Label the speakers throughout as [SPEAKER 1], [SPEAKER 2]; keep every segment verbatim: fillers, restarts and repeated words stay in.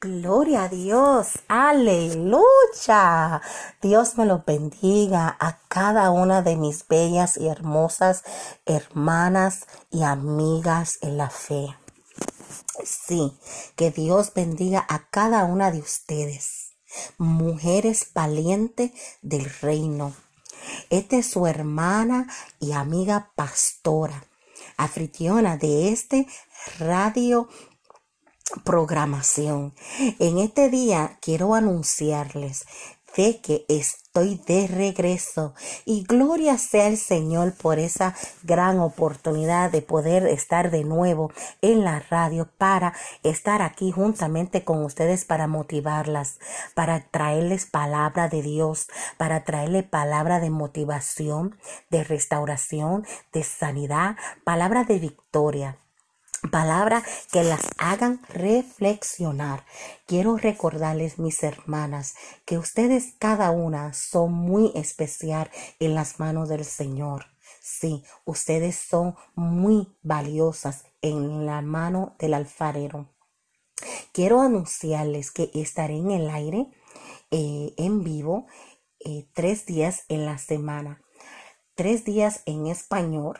[SPEAKER 1] Gloria a Dios, aleluya. Dios me lo bendiga a cada una de mis bellas y hermosas hermanas y amigas en la fe. Sí, que Dios bendiga a cada una de ustedes, mujeres valientes del reino. Esta es su hermana y amiga pastora, anfitriona de este radio programación. En este día quiero anunciarles de que estoy de regreso y gloria sea el Señor por esa gran oportunidad de poder estar de nuevo en la radio para estar aquí juntamente con ustedes para motivarlas, para traerles palabra de Dios, para traerles palabra de motivación, de restauración, de sanidad, palabra de victoria. Palabras que las hagan reflexionar. Quiero recordarles, mis hermanas, que ustedes cada una son muy especial en las manos del Señor. Sí, ustedes son muy valiosas en la mano del alfarero. Quiero anunciarles que estaré en el aire eh, en vivo eh, tres días en la semana. Tres días en español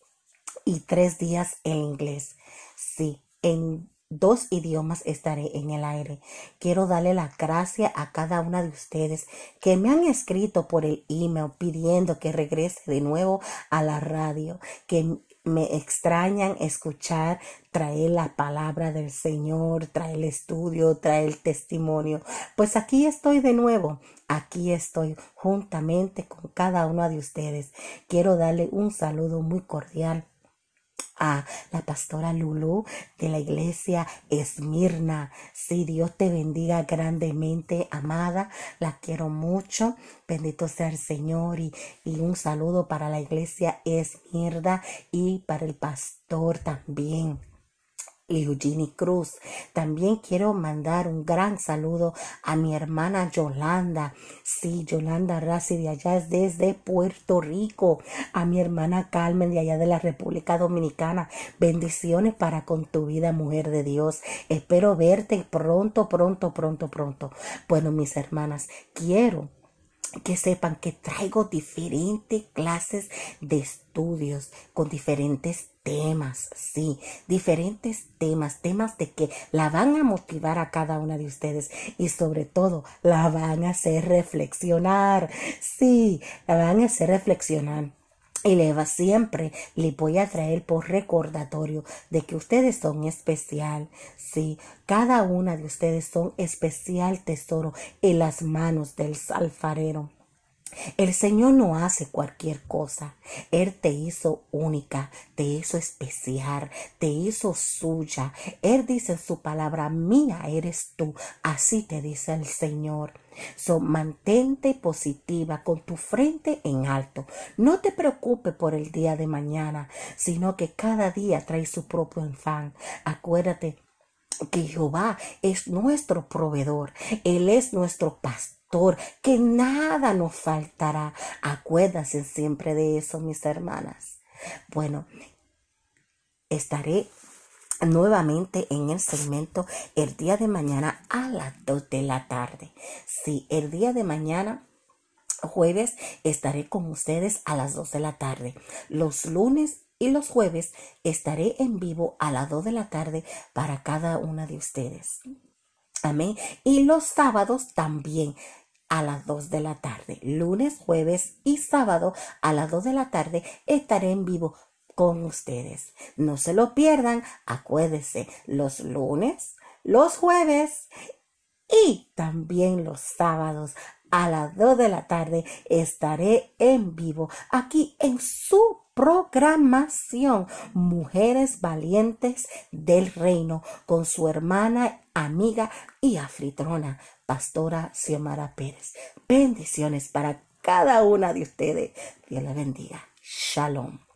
[SPEAKER 1] y tres días en inglés. Sí, en dos idiomas estaré en el aire. Quiero darle la gracia a cada una de ustedes que me han escrito por el email pidiendo que regrese de nuevo a la radio, que me extrañan escuchar, traer la palabra del Señor, traer el estudio, traer el testimonio. Pues aquí estoy de nuevo. Aquí estoy juntamente con cada uno de ustedes. Quiero darle un saludo muy cordial a la pastora Lulu de la iglesia Esmirna. Sí, Dios te bendiga grandemente, amada. La quiero mucho. Bendito sea el Señor. Y, y un saludo para la iglesia Esmirna y para el pastor también, Eugenie Cruz. También quiero mandar un gran saludo a mi hermana Yolanda. Sí, Yolanda Razi de allá es desde Puerto Rico. A mi hermana Carmen de allá de la República Dominicana. Bendiciones para con tu vida, mujer de Dios. Espero verte pronto, pronto, pronto, pronto. Bueno, mis hermanas, quiero que sepan que traigo diferentes clases de estudios con diferentes temas, sí, diferentes temas, temas de que la van a motivar a cada una de ustedes y sobre todo la van a hacer reflexionar, sí, la van a hacer reflexionar. Y le va siempre, le voy a traer por recordatorio de que ustedes son especial. Sí, cada una de ustedes son especial tesoro en las manos del alfarero. El Señor no hace cualquier cosa. Él te hizo única, te hizo especial, te hizo suya. Él dice en su palabra, mía eres tú. Así te dice el Señor. So, mantente positiva con tu frente en alto. No te preocupes por el día de mañana, sino que cada día trae su propio afán. Acuérdate que Jehová es nuestro proveedor. Él es nuestro pastor, que nada nos faltará. Acuérdense siempre de eso, mis hermanas. Bueno, estaré nuevamente en el segmento el día de mañana a las dos de la tarde. Sí, el día de mañana, jueves, estaré con ustedes a las dos de la tarde. Los lunes y los jueves estaré en vivo a las dos de la tarde para cada una de ustedes. Amén. Y los sábados también a las dos de la tarde. Lunes, jueves y sábado a las dos de la tarde estaré en vivo con ustedes. No se lo pierdan. Acuérdense, los lunes, los jueves y también los sábados a las dos de la tarde estaré en vivo aquí en su programación Mujeres Valientes del Reino con su hermana, amiga y anfitriona, pastora Xiomara Pérez. Bendiciones para cada una de ustedes. Dios la bendiga. Shalom.